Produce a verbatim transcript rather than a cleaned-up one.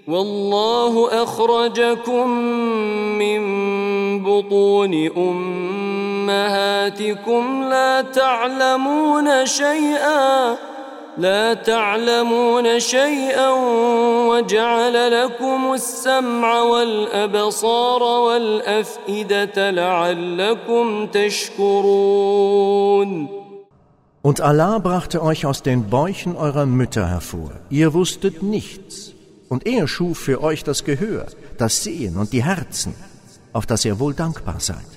والله أخرجكم من بطون أمهاتكم لا تعلمون شيئا لا تعلمون شيئا وجعل لكم السمع والأبصار والأفئدة لعلكم تشكرون. Und Allah brachte euch aus den Bäuchen eurer Mütter hervor. Ihr wusstet nichts. Und er schuf für euch das Gehör, das Sehen und die Herzen, auf das ihr wohl dankbar seid.